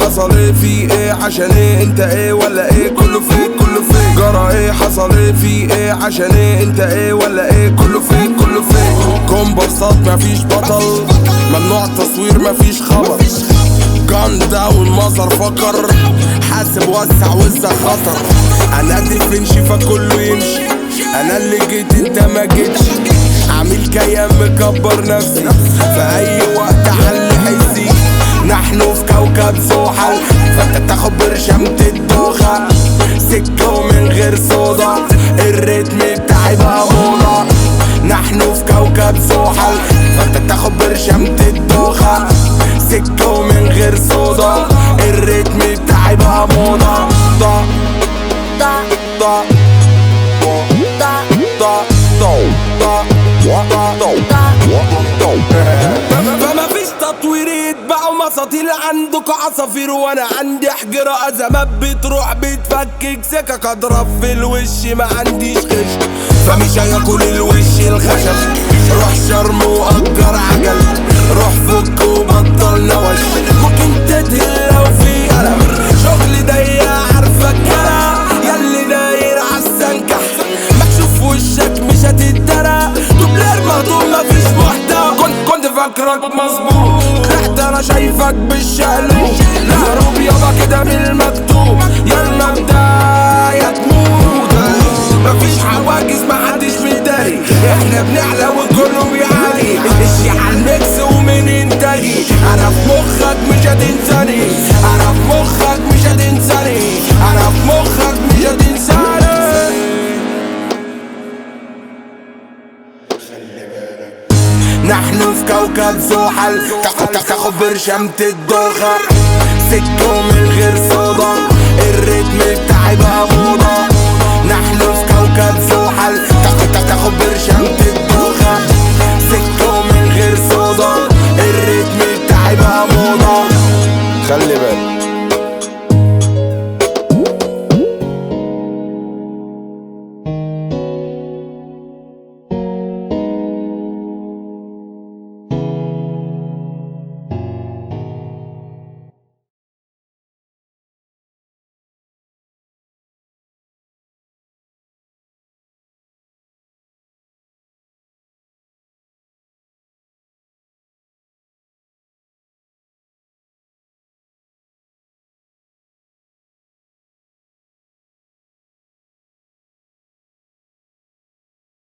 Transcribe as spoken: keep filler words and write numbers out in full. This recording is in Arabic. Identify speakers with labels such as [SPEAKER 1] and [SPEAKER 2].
[SPEAKER 1] حصل ايه في ايه عشان ايه انت ايه ولا ايه كله فيك كله فيك جرى ايه حصل ايه في ايه عشان ايه انت ايه ولا ايه كله فيك كله فيك كومبارسات مفيش بطل ممنوع تصوير مفيش خبر جان داون مظهر فكر حاسب وسع وسع خطر انا ديفنشي فكله يمشي انا اللي جيت انت ما جيتش عامل كيان مكبر نفسي في اي وقت حل حسي نحن في كوكب زحل فانت تاخد برشامة الدوخة سكة ومن غير صودا الريتم بتاعي بقى موضة نحن في كوكب زحل فانت تاخد برشامة الدوخة سكة ومن غير صودا الريتم بتاعي بقى موضة دا دا دا دا دا فما فيش تطوير يتبعوا مساطيل عندكوا عصافير وانا عندي حجرة ازمات بتروح بتفكك سكك اضرب في الوش ما عنديش غش فمش هياكل الوش الخشب روح شرم واجر عجل روح فك وبطل نوش ممكن تدهن لو في قلم شغل ضيق عارفك كلام ياللي داير عالسنكح مكشوف وشك مش هتتدرى دوبلير مهضوم مفيش محتوى كنت كنت فاكرك مظبوط رحت انا شايفك بالشقلوب الهروب يابا كده من المكتوب يلا بداية تموت مفيش حواجز محدش مداري احنا بنعلى وكله بيعاني اشي عالميكس ومن انتاجي انا في مخك مش هتنساني انا في مخك مش هتنساني انا في مخك مش هتنساني نحن في كوكب زحل تاخد برشامة الدوخة سكة من غير صودا الريتم بتاعي بقى موضة نحن في كوكب زحل تاخد برشامة الدوخة